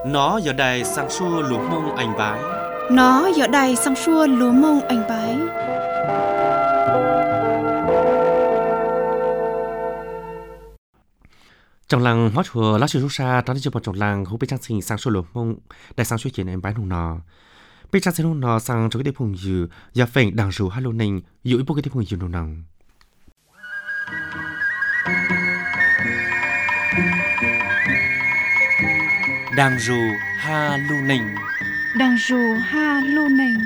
Nó giờ đây sang xua lúa mông anh bái. Nó giờ đây sang xua lúa mông anh bái. Trong làng hóa chùa lá sư rút xa đó là trong làng hú bê trang sinh sang xua lúa mông đại sang suy chuyện anh bái nung nọ. Bê trang sinh nung nọ sang cho cái địa phùng dư giờ phèn đằng rù hai lô ninh dụ bố cái địa phùng dư nung nòng. Đằng rù ha lô ninh. Đằng rù ha lô ninh.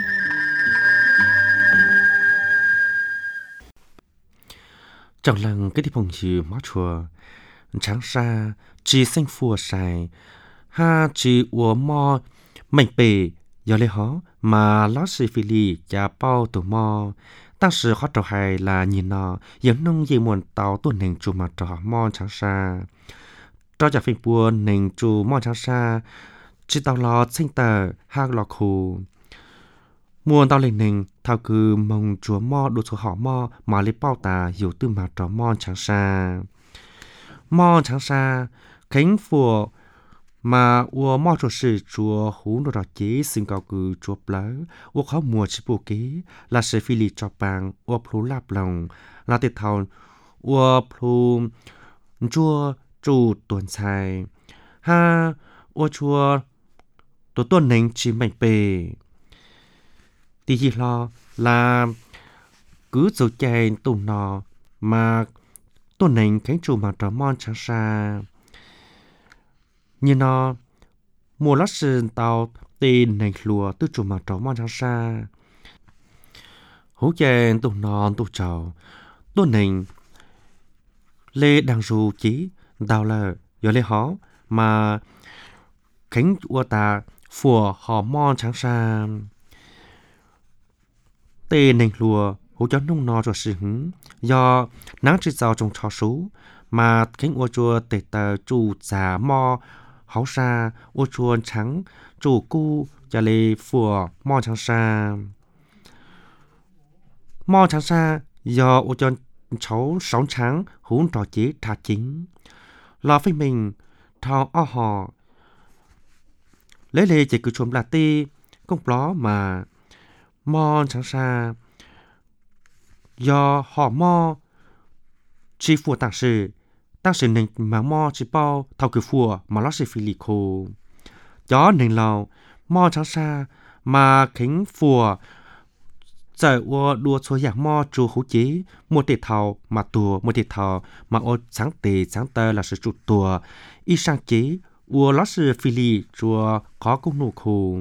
Trong làng cái địa phùng dư hóa chùa trắng xa chỉ xanh phùa xài ha chỉ ủa mò mảnh bể giờ lấy hó mà lót xì phi lì và bao tủ mò当时họ trò hay là nhìn nó giống nông gì muốn tàu tuần nền chủ mà trò mò trắng xa trò giả phim buồn nền chủ mò trắng xa chỉ tàu lò sinh tờ ha lò khù muốn tàu lên nền thao cứ mong chúa mò đồ số họ mò mà lấy bao tà hiểu từ mà trò mò trắng xa mò trắng xa cánh phùa mà ua mò cho sự chúa hú nó đỏ chế xin cao cử chúa plá ua khó mùa chỉ bộ kế là sự phi lì cho bằng ua plu lạp lòng là tiệt thầu ua plu chúa chủ tuần xài ha ua chúa tổ tuần nền chỉ mạnh bề tí gì lo là cứ dấu chạy tù nọ mà tuần nền cánh chủ mà trò mòn trắng xa như nó mùa lót sơn tàu tên nền lùa tư chủ mà trò mòn trắng xa hú chèn tù non tù trầu tuần nền lê đằng rù chí đào lờ giờ lê hó mà cánh ua ta phùa họ mòn trắng xa tên nền lùa hú cho nung no cho sự hứng do nắng chỉ giàu trong trò số mà cánh ua chua tệ tờ chủ giả mò háo xa ua chuồn trắng chủ cu cho lê phùa mò trắng xa do ua cho cháu sống trắng hú trò chế thả chính lo với mình thao o hò lấy lê chỉ cứ chuồn là tê công ló mà mò trắng xa do họ mò chỉ phùa tạc sự nền mà mò chỉ bao thao cứ phùa mà lót sẽ phi lì khô gió nền lào mò trắng xa mà khánh phùa giờ ua đua số dạng mò chùa hữu chế một tệ thao mà tùa một tệ thao mà ô sáng tờ là sự trụ tùa y sang chế ua lót sẽ phi lì chùa có công nụ khô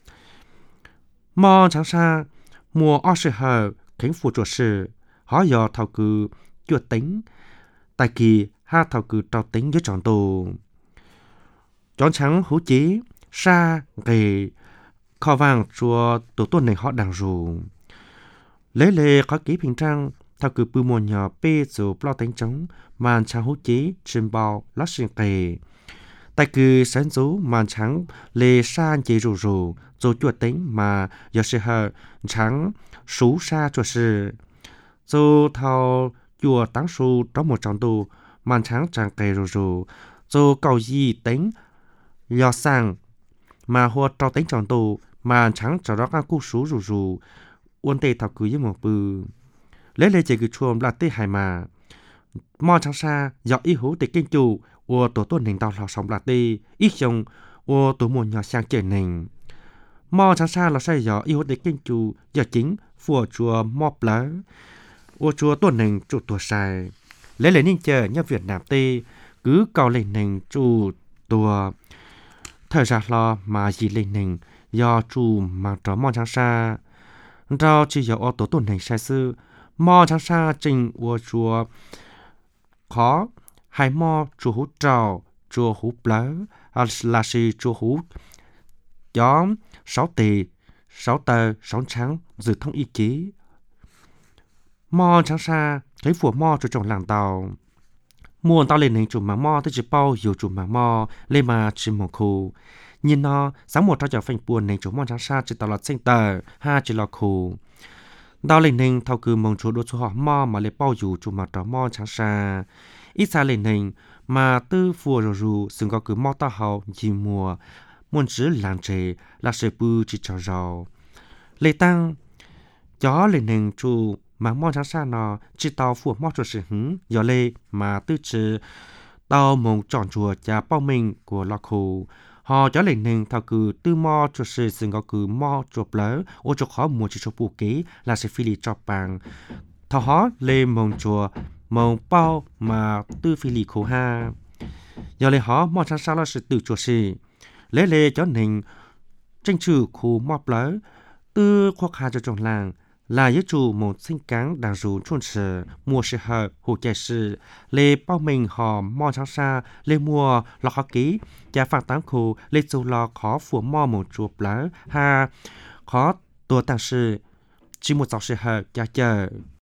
mò trắng xa mùa o sự hờ khánh phùa chùa sự họ dò thao cứ chùa tính tại kỳ ha thảo cử trao tính với tròn tù chọn trắng hữu chế sa gầy kho vàng chùa tổ tuần này họ đàng rù lấy lệ có ký bình trang thảo cử bưu mùa nhỏ bê dù bao tính trống màn trắng hữu chế trên bao lót xuyên gầy tại cử sáng dấu màn trắng lệ sa chế rù rồi chùa tính mà giờ sẽ hờ trắng sú sa chùa sự dù thảo chùa táng su trong một tròn tù màn trắng chẳng kề rù dù cầu gì tính do sang mà hoa trao tính tròn tù màn trắng trở đó các cú sú rù uốn tê thảo cứ với một bự lấy lê chỉ cứ chuông là tê hài mà mò trắng xa do ý hữu tê kinh chủ của tổ tuần nền tàu lò sống là tê ít chồng của tổ mùa nhỏ sang trời nền mò trắng xa là say do ý hữu tê kinh chủ do chính phùa chùa mò lá ô chùa tuần nền chủ tuổi sai lấy lấy ninh chờ nhà Việt Nam tê cứ cầu lên nền chủ tuổi thời gian lo mà gì lên nền do chủ mà trò mò trắng xa rau chỉ do ô tô tuần nền sai sư mò trắng xa trình ô chùa khó hai mò chùa hú trào chùa hú plá là si chùa hú nhóm 6 tề 6 tờ 6 trắng dự thông ý chí mò trắng xa thấy phùa mò cho trong làng tàu muôn tao lên nền chủ mà mò tới chỉ bao hiểu chủ mà mò lên mà chỉ một khu nhìn nó sáng một trao cho phanh buồn nền chủ mò trắng xa chỉ tao là sinh tờ ha chỉ là khu tao lên nền thao cứ mong chủ đôi số họ mò mà lên bao hiểu chủ mà trò mò trắng xa ít xa lên nền mà tư phùa rù xưng có cứ mò tao hậu gì mùa muốn chỉ làm chế là sẽ bù chỉ cho rau lệ tăng gió lên nền chủ mà mong sáng xa nó chỉ tàu phù mong cho sự hứng gió lệ mà tư trừ tàu mong chọn chùa cha bao mình của lọ khổ họ gió lên nền thao cử tư mò cho sự dừng có cử mò chụp lỡ ô cho khó mua chỉ cho bù kế là sẽ phi lì cho bằng thao họ lên mong chùa mong bao mà tư phi lì khổ ha giờ lệ họ mong sáng xa là sự tự chùa sự lệ cho nền tranh trừ khổ mò lỡ tư khoác hà cho trong làng là yếu chủ một sinh cáng đang rủ chuồn sở mua sự hợp hồ chạy sự lê bao mình họ mò sáng xa lê mua lọ khó ký giá phạt tám khổ lê dù lọ khó phủ mò một chuột lỡ ha khó tổ tăng sự chỉ một dọc sự hợp giá chờ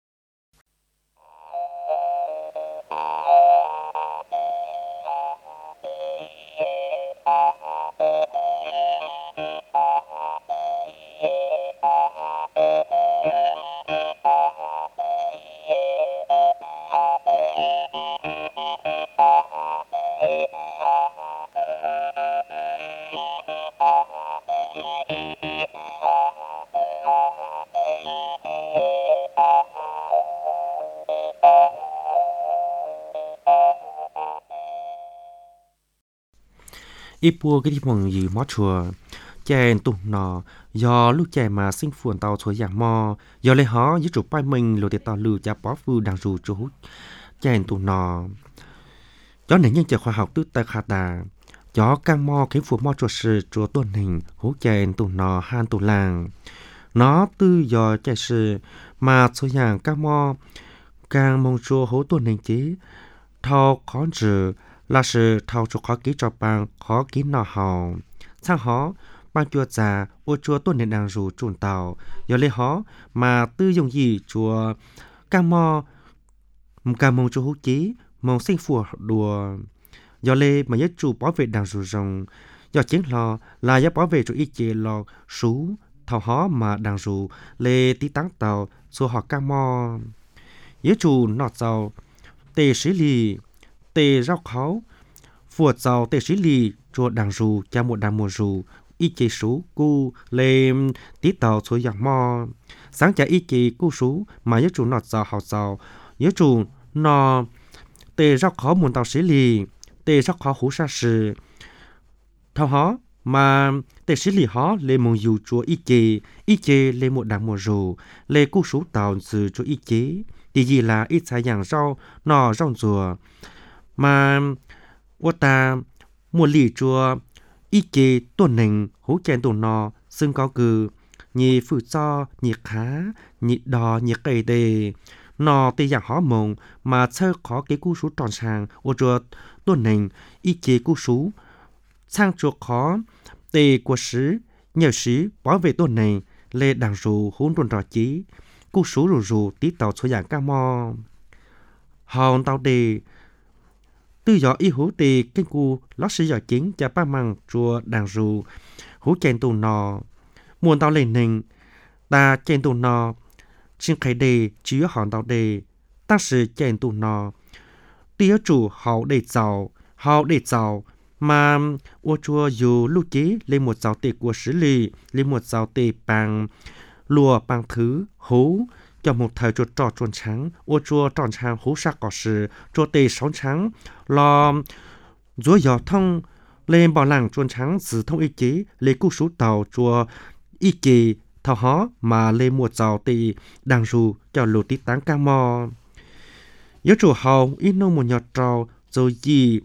ít bùa cái đi mong gì mót chùa chèn tụt nọ do lúc chè mà sinh phuồn tàu chuối dạng mò do lấy hó với chủ pai mình lột tàu lừa cha bó phu đang rù chú chèn tụt nọ gió này nhân chè khoa học tứ tay khát đà gió căng mò cái phù mò chùa sự chùa tuần hình hú chèn tụt nọ han tụt làng nó tư do chè sự mà chuối dạng căng mò càng mong chùa hú tuần hình chí thao khó trừ là sự thao cho khó ký cho bằng khó ký nọ hào sang hó bằng chùa già ô chùa tuần nền đang rủ trùn tàu do lấy hó mà tư dùng gì chùa cam mò cam mong chùa hú chí mong sinh phù đùa do lê mà nhất chủ bảo vệ đang rủ rồng do chiến lò là giá bảo vệ chủ ý chế lò sú thao hó mà đang rủ lê tí táng tàu xua họ cam mò yếu chủ nọ tàu tề sĩ lì tề rau kháo phùa giàu tề sĩ lì chùa đàng rù cha một đàng mùa rù y chế sú cu lên tí tàu suối giặc mò sáng cha y chế cu sú mà yếu chủ nọ giàu hào giàu yếu chủ nọ tề rau kháo muốn tàu sĩ lì tề rau kháo hú sa sử thao hó mà tề sĩ lì hó lên mong dù chùa y chế lên một đàng mùa rù lên cu sú tàu từ chùa y chế thì gì là ít sai dạng rau nọ rau rùa mà ô ta mua lì chùa y chế tuần nền hú chèn tuần nọ xưng có cử nhị phụ cho nhị khá nhị đò nhị cây đề nọ tê dạng hó mộng mà chơi khó cái cú sú tròn sàng ô chùa tuần nền y chế cú sú sang chùa khó tê của sứ nhờ sứ bảo vệ tuần này lê đằng rù hôn tuần trò chí cú sú rù tí tàu số dạng ca mò hòn tàu đề tư gió y hú tì kinh cu lót sĩ gió chính cha ba măng chùa đàng rù hú chèn tù nò muôn tao lên nình ta chèn tù nò xin khai đề chứa hòn tao đề ta sự chèn tù nò tía chủ hậu để giàu mà ô chùa dù lưu chí lên một giàu tì của sứ lì lên một giàu tì bằng lùa bằng thứ hú cho một thời chuột trò chuồn trắng ô chùa tròn trắng hú sa cỏ sử chùa tê sống trắng lo rúa gió thông lên bảo làng chuồn trắng giữ thông ý chí lấy cú sú tàu chùa ý chí thao hó mà lên một giàu tê đang rù cho lụt tí táng ca mò yếu chủ hầu ít nông một nhọt trầu rồi gì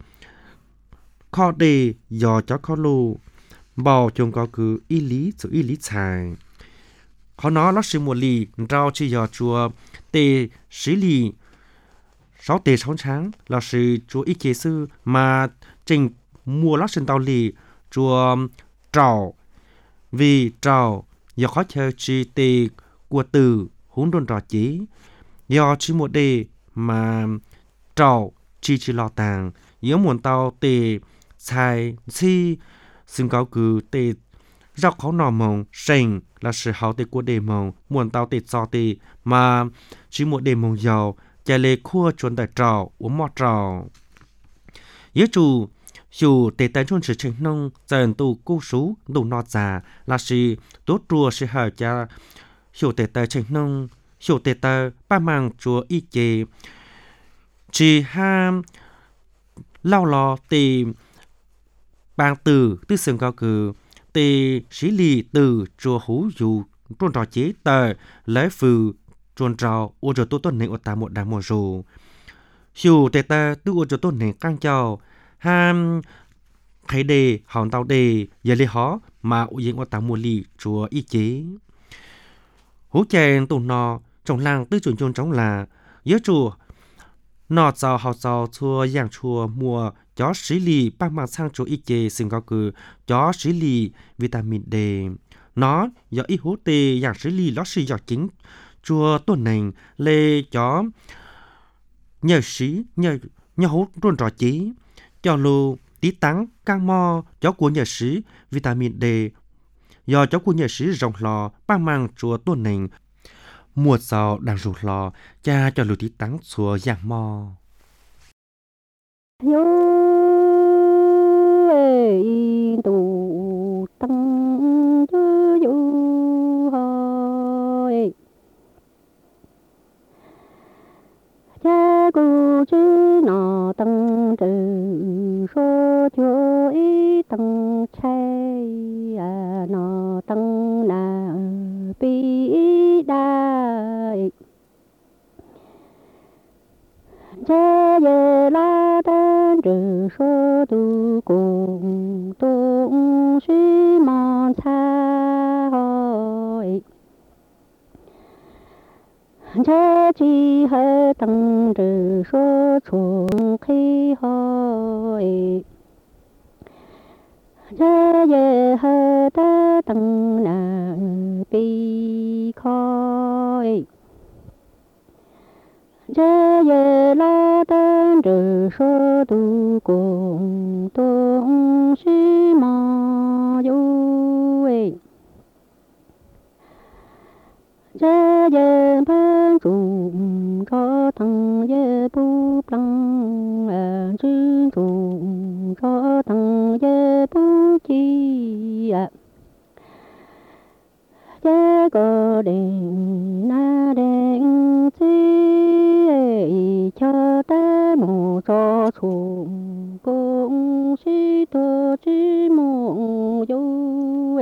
kho đề giò cho kho lù bò chồng có cứ ý lý sự ý lý xài họ nói là sự một lì rau chỉ giò chùa tê sĩ lì sáu tê sáu tháng là sự chùa ý chế sư mà trình mua lát sinh tàu lì chùa trào vì trào do khó chơi chỉ tê của từ hỗn độn trò chí do chỉ một đề mà trào chỉ lo tàng yếu muốn tàu tê xài si xưng cáo cử tê rau khó nọ mong sành là sự hào tê của đề mong muốn tao tê cho tê mà chỉ một đề mong giàu chạy lê khua chuẩn tại trào uống mọt trào yếu chủ dù tệ tại trong sự trình nông dần tu cố sú đủ nọ già là sự tốt rùa sự hở cha dù tệ tại trình nông dù tệ tại ba mang chùa y chế chỉ ham lao lò tì bang từ tư sừng cao cử tì sĩ lì từ chùa hú dù trôn trò chế tờ lấy phừ trôn trò ô trò tốt tốt này ô ta một đám một dù dù tệ ta tư ô trò tốt này căng chào ham thấy đề hòn tàu đề giờ li hó mà ô yên ô ta một lì chùa y chế hú chèn tù nọ trong làng tư chuẩn chôn trống là nhớ chùa nọ giàu họ giàu chùa giang chùa mùa chó sĩ lì ba mang sang chùa y chế sinh cao cử chó sĩ lì vitamin D nó do y hú tê giang sĩ lì ló sĩ do chính chùa tuần này lê chó nhờ sĩ nhờ hú trôn trò chí cho lù tí tắng căng mo chó của nhờ sĩ vitamin D do chó của nhờ sĩ rồng lò ba mang chùa tuần này mùa sau đang rụt lò cha cho lù tí tắng chùa giang mo yo tu tăng yo hoi cha cu chi nọ tăng trừ số cho ý tăng chay nọ tăng na bi đại cha ye la tan trừ số tu cùng tung suy mòn xa hội cha chi hơi tăng trừ số chuồng khi hội cha ye hơi ta tăng na bi khoi cha ye la tan trừ số tu cùng tung suy mò yu cha ye ban trùng cho thằng ye bu plăng chữ trùng cho thằng ye bu chi cha có đèn na đèn chi cho ta mù cho trùng cũng suy tô chi mù yu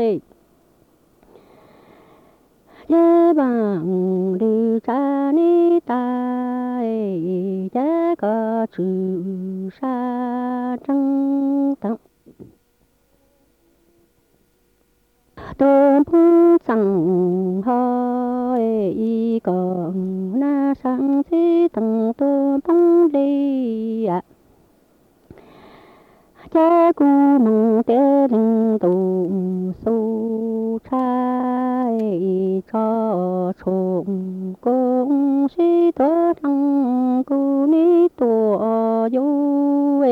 cha bằng đi cha ni ta cha có chữ sa trăng tặng tôn phung sang hơi còn na sang si tầng tôn phung đi cha cu mong tê linh tù su trai cho trùng công si tơ thăng cu ni tổ du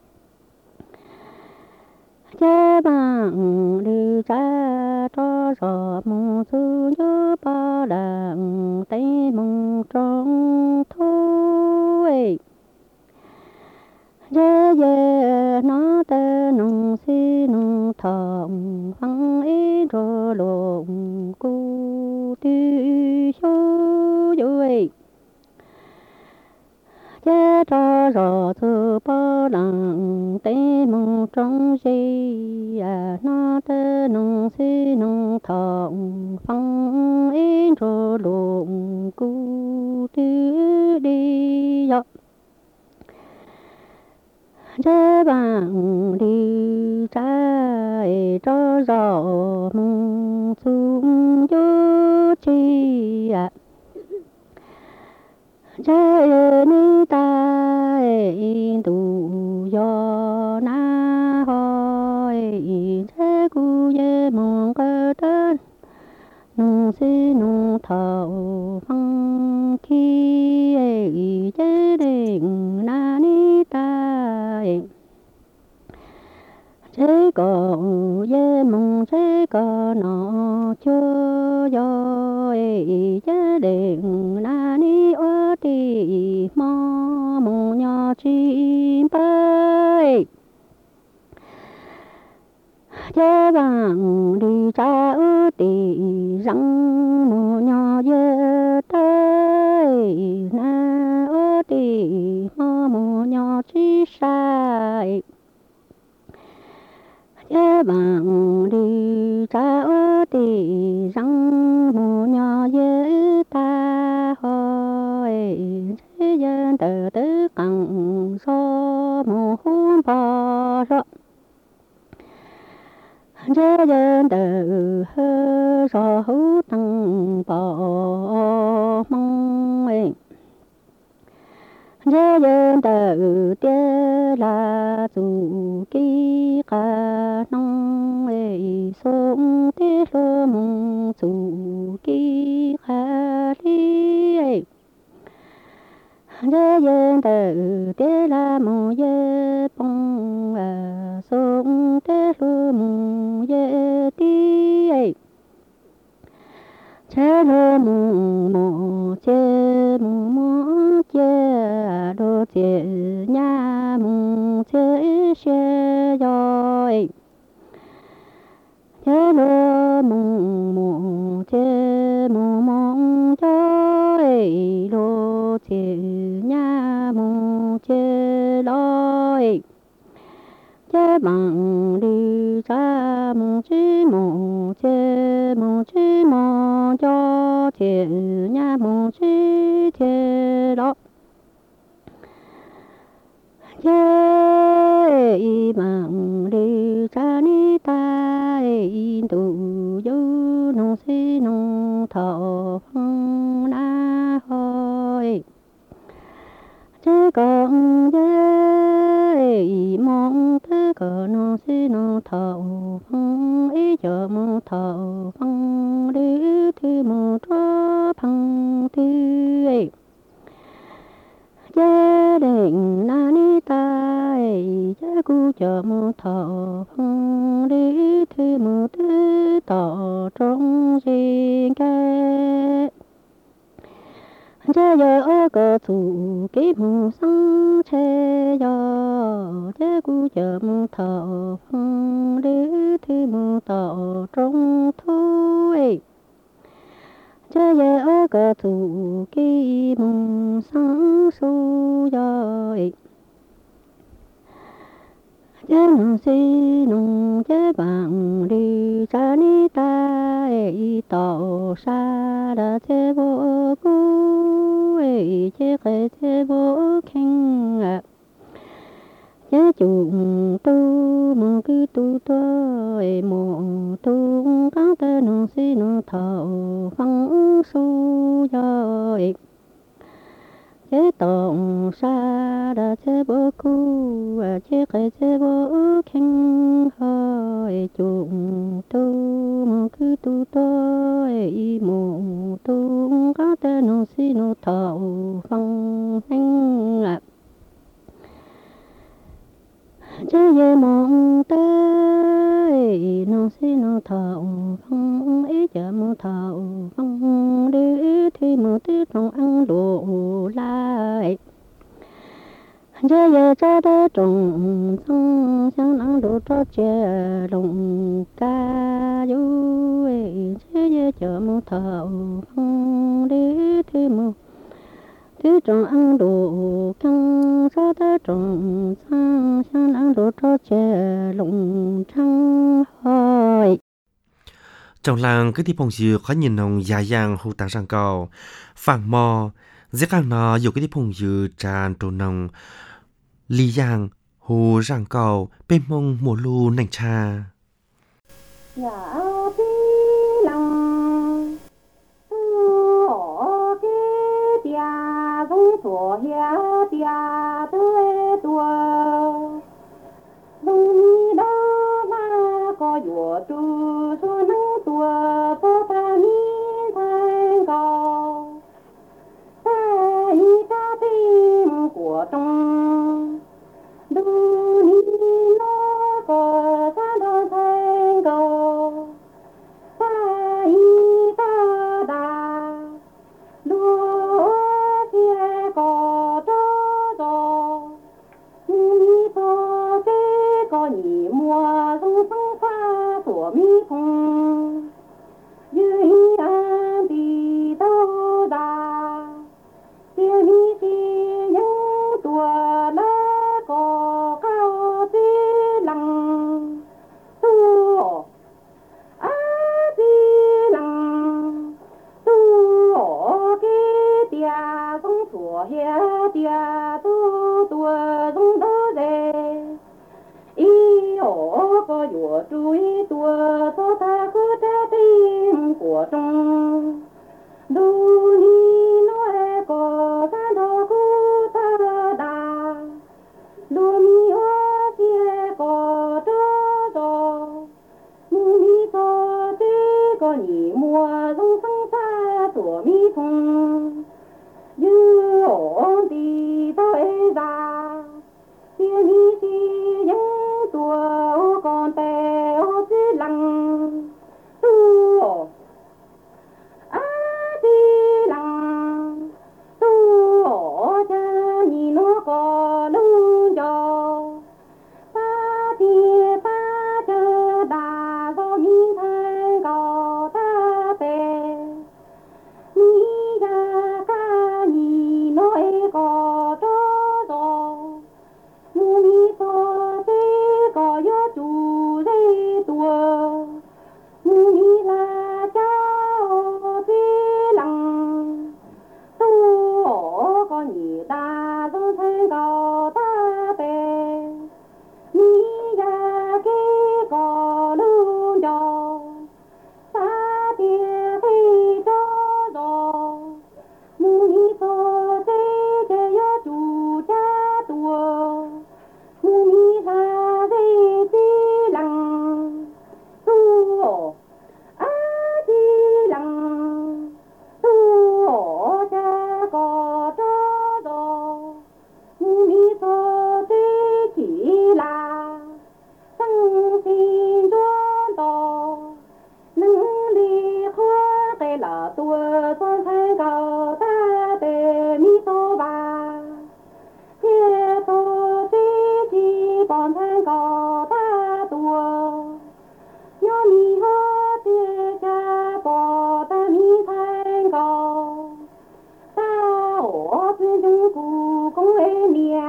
cha bằng đi cha cho rõ mong su nhớ ba đằng tay mong trong thôi ye ye nó tê nông si nông thòng phăng ý rô lồng cu ti xô vui ye cho rõ thư ba đằng tê mong trong si nó tê nông si nông thòng phăng ý rô lồng cu ti đi yo cha bằng đi cha cho rõ mong xuống vô chi cha ni ta tu yo na hoi cha cu ye mong cơ tên nung si nung thầu phăng khi chế định na ni ta chế có ye mong chế có nọ cho yo chế định na ni ở ti mò mong nhỏ chim bay bằng đi cha ư tì răng mù nhỏ dơ tới na ư tì mò mù nhỏ chi sai dơ bằng đi cha ư tì răng mù nhỏ dơ ta hỏi dơ dân tờ tứ cẳng so mù hôn bò rõ dơ dân tờ hơ rõ hú tăng bò mong ấy dơ dân tờ tê là dù kí cả nông ấy sống tê lô mong dù kí cả đi ấy dơ dân tờ tê là mong dơ bông à sống tê lô mong dơ đi ấy chê lô mong mong chê mong mong chê đô chê nhà mong chê chê rồi chê lô mong mong chê mong mong rồi lô chê nhà mong chê lôi chê bằng đi ra mong chí mong cho chê nhà mong chí chê đó chê bằng đi ra ni ta tu du nông si nông thọ phong na hồi chê còn chê mong thế cờ nông si nông thọ phong ý chờ mong thọ phong đi thi mong cho phong thi gia đình na ni ta gia cu chờ mù thọ phong đi thi mù tư tỏ trong riêng cái gia giờ ở cờ thủ ký mù sang che do gia cu chờ mù thọ phong đi thi mù tỏ trong thu chê giờ ở cờ thủ kỳ mong sáng su rồi chê nông si nông chê bằng đi cha ni ta tỏ xa đã chê vô cú chê khê chê vô khen chê chung tu mong cứ tu tôi mong tu các tên nông si nông thọ phong su rồi chê tổng xa đã chê vô cú chê khê chê vô khen hơi chung tu mong cứ tu tôi mong tu các tên nông si nông thọ phong hành chê về mong tới nông si nông thọ phong ý chờ mong thọ phong đi thì mong tí trong ăn đồ lại chê về cha đê trồng xong sáng ăn đồ cho chè lồng ca du chê về chờ mong thọ phong đi thì mong thứ trồng ăn đồ căng sao ta trồng sang sang ăn đồ cho chè lồng trăng hỏi trong làng cái thì phong dư khó nhìn nồng dài dàng hù tàng sang cầu phẳng mò dễ càng nó dù cái thì phong dư tràn trồn nồng lý giang hù ràng cầu bên mông mùa lu nành cha tổ hiya tia tươi tua lung đa na có dùa tu số nắng tua phố ta mi thành cầu ai ta tim của trong du ni nó có ta đâu thành cầu ai ta đà đua có đó rồi nhị mùa rong phăng pha của mi của hiệp tia tu tua dung đỡ dê ý ổ có dùa chuối tua số ta cứ trái tim của trong đu ni nói có ta đâu cứ ta đà đu mi ô chia có trơ giò mu mi có thế có nhị mùa dung sang xa của mi thùng như ổn thì tôi ra tia mi chi những tua con tè chỉ lăng tu á đi lăng tu cha nhìn nó có lưng giò ta tia ta chờ đà do mi thay gò ta tè mi ya ca nhìn nói có trơ giò mu mi so te có yo chu dây tua mu mi la chao te lăng tu ổ có nhị ta do thay gò ta tè mi ya ke có lưng giò ta tia phi cho giò mu mi so te che yo chu cha tua mu mi la dây ti lăng tu ổ á ti lăng tu ổ cha có trơ giò mu mi so te chỉ là tăng xin cho to nâng đi khoa cái là tua son thay cầu ta tề mi so ba chia to ti chi còn thay cầu ta tua nhớ mi hơ tia cha bò ta mi thay cầu ta ổ tư dung cụ công ê mía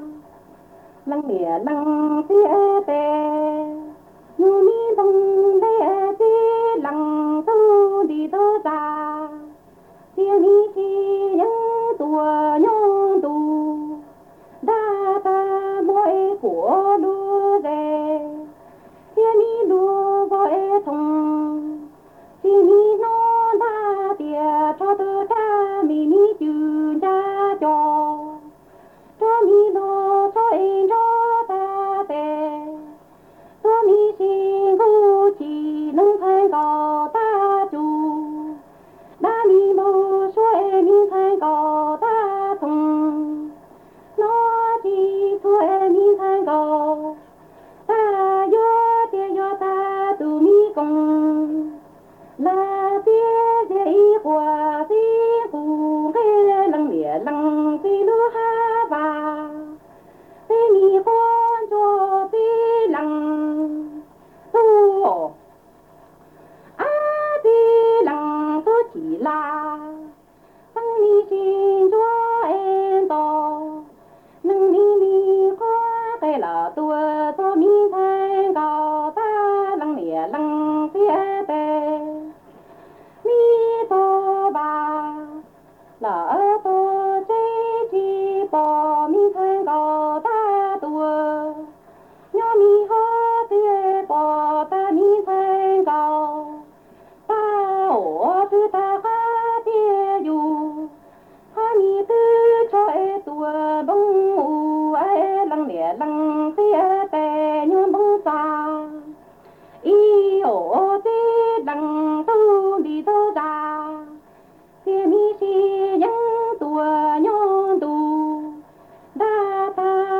lăng mía lăng tia tè như mi bông đê ti lăng tu đi tơ ra tia mi chi những tua nhung tu đa ta mỗi của đua về tia mi đua gọi thùng tia mi nó đa tia cho tơ cha mi chữ cha cho mi đua cho em cho ta tè cho mi xin gu chỉ nâng thay gò ta chu đã mi mô số em mi thay gò ta thùng nó chỉ số em mi thay gò ta yo ta tu mi công là tia dễ qua ti phù cái lăng mía lăng ti lúa ha và ti mi con cho ti lăng tu á ti lăng tu chỉ là tăng mi xin cho em to nâng mi qua cái là tua cho mi thay gò ta lăng mía lăng ti tè mi to ba là to chế chi bò mi thay gò ta tua nhớ mi hơ tia bò ta mi thay gò ta ổ tư ta ha tia dù ha mi tư cho e tua bông u e lăng mía lăng tia tè nhớ bông xa y ổ ti lăng tu đi tơ ra tia mi chi những tua nhon tu đa ta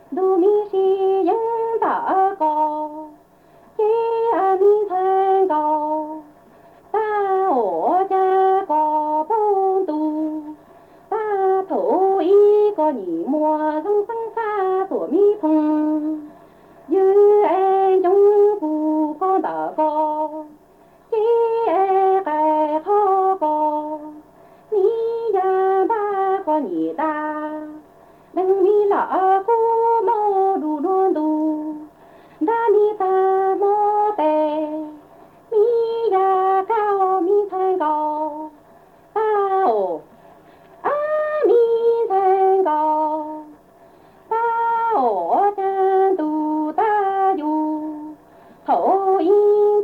đu mi si yang ta co chi a mi than co ta ổ cha co bông tu ta thủ y có nhị mùa rong sang xa tổ mi thông như em trong phù con ta co chi e cái khó co ni ya ba có nhị ta đừng mi lọ cu mô đủ đôn đủ đa mi ta mô tê mi ya cao mi thanh cao ta ồ a mi thanh cao ta ồ chân tu ta du thổ yên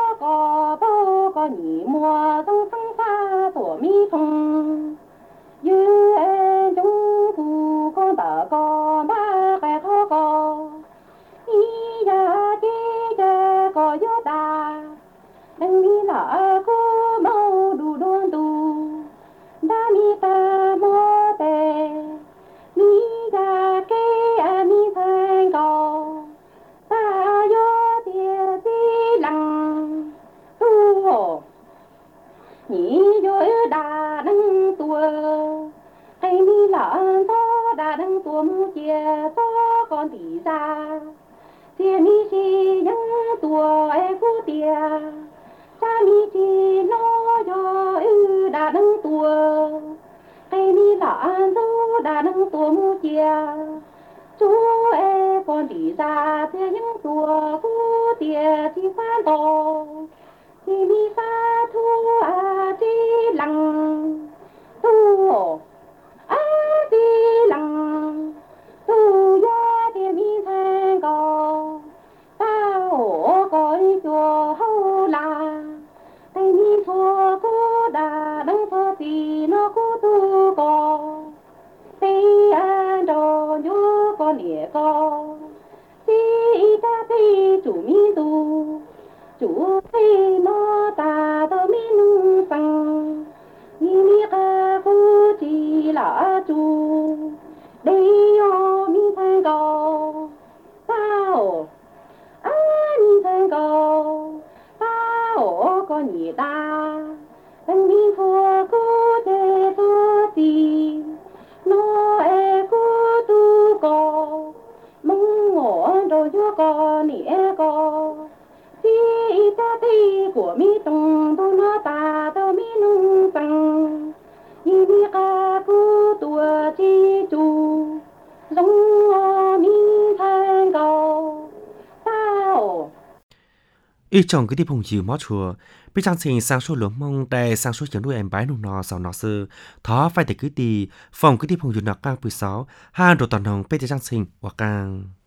có nhị mùa trong sang xa tổ mi thông như em trong phù con ta có ba cái khó có ý ya chi cha có gió ta đừng mi lỡ cô mau đủ đôn đủ đã mi ta mô tê mi ya kê a mi thanh cầu ta gió tia ti lăng tu hồ nhị dối đà đăng tua hay mi lợn to đà đăng tua mu chia to con tỷ ra tia mi chi nhăng tua e phu tia cha mi chi lo cho đà đăng tua hay mi lợn to đà đăng tua mu chia chú e con tỷ ra tia nhăng tua phu tia chi phan to thì mi sa thu a chi lăng tu a chi lăng tu ya thì mi thanh co ta ổ coi chùa hậu la tay mi thua cô đà đăng thua thì nó cô tu co tay an trò nhớ con địa co ti ta ti chủ mi tu chủ thế nó ta tao mi nung sang ni mi ca phu chi la chu đây yo mi thanh cầu tao a mi thanh cầu tao có nhị ta đừng mi thua cô thế thua ti nó e cô tu co mong ngõ rồi chúa co nè co ti ta ti của mi tung tu nó ta tao mi nung tăng ni mi ca cu tua chi chu giống mi thanh cầu tao ý chồng cái đi phong chiều mót chùa bây giờ xin sang số lượng mong đại sang số chẳng đuôi em bái nung nọ sau nọ sư thó phải để cứ đi phòng cái đi phong chiều nọ càng 16 hai đồ toàn hồng bây giờ sang xin hoặc càng